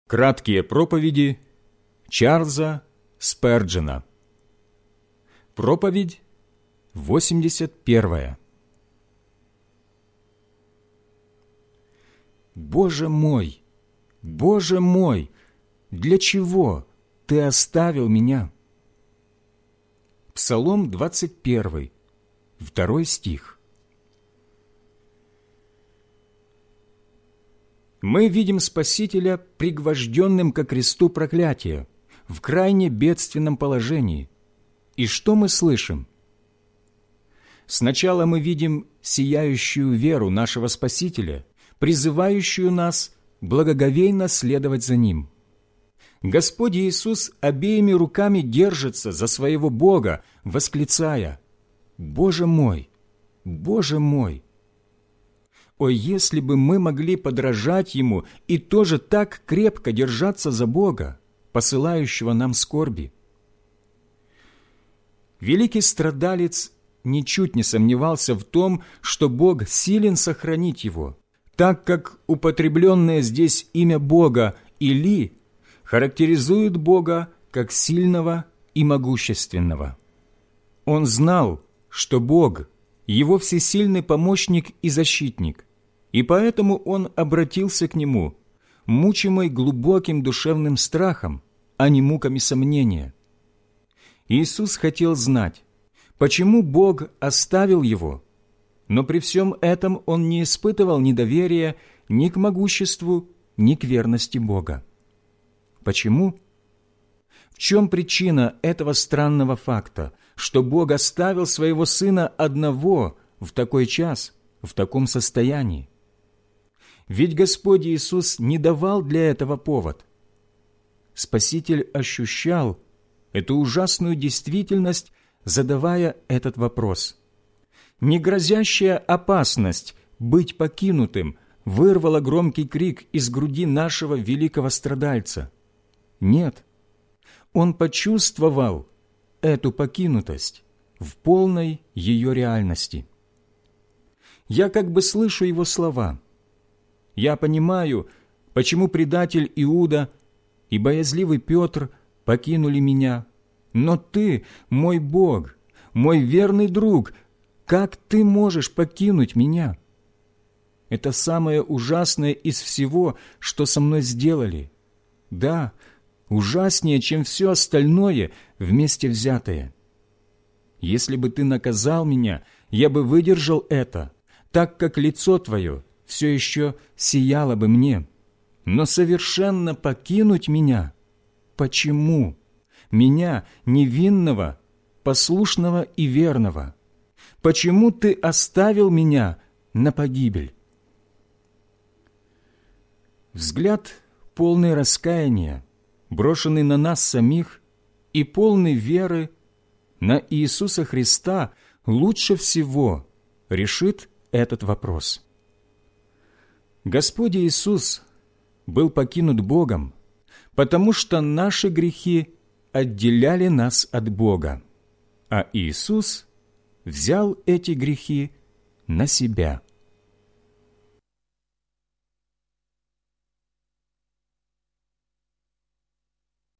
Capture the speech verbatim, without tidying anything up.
Краткие проповеди Чарльза Сперджена. Проповедь восемьдесят первая. Боже мой, Боже мой, для чего Ты оставил меня? Псалом двадцать первый, второй стих. Мы видим Спасителя пригвожденным ко кресту проклятия, в крайне бедственном положении. И что мы слышим? Сначала мы видим сияющую веру нашего Спасителя, призывающую нас благоговейно следовать за Ним. Господь Иисус обеими руками держится за своего Бога, восклицая: «Боже мой, Боже мой!» О, если бы мы могли подражать Ему и тоже так крепко держаться за Бога, посылающего нам скорби. Великий страдалец ничуть не сомневался в том, что Бог силен сохранить его, так как употребленное здесь имя Бога Или характеризует Бога как сильного и могущественного. Он знал, что Бог – его всесильный помощник и защитник, и поэтому он обратился к Нему, мучимый глубоким душевным страхом, а не муками сомнения. Иисус хотел знать, почему Бог оставил его, но при всем этом он не испытывал недоверия ни к могуществу, ни к верности Бога. Почему? В чем причина этого странного факта, что Бог оставил своего Сына одного в такой час, в таком состоянии? Ведь Господь Иисус не давал для этого повод. Спаситель ощущал эту ужасную действительность, задавая этот вопрос. Не грозящая опасность быть покинутым вырвала громкий крик из груди нашего великого страдальца. Нет, он почувствовал эту покинутость в полной ее реальности. Я как бы слышу его слова. Я понимаю, почему предатель Иуда и боязливый Петр покинули меня. Но Ты, мой Бог, мой верный друг, как Ты можешь покинуть меня? Это самое ужасное из всего, что со мной сделали. Да, ужаснее, чем все остальное вместе взятое. Если бы Ты наказал меня, я бы выдержал это, так как лицо Твое все еще сияло бы мне. Но совершенно покинуть меня? Почему? Меня, невинного, послушного и верного. Почему Ты оставил меня на погибель? Взгляд, полный раскаяния, брошенный на нас самих и полный веры на Иисуса Христа, лучше всего решит этот вопрос. Господь Иисус был покинут Богом, потому что наши грехи отделяли нас от Бога, а Иисус взял эти грехи на себя.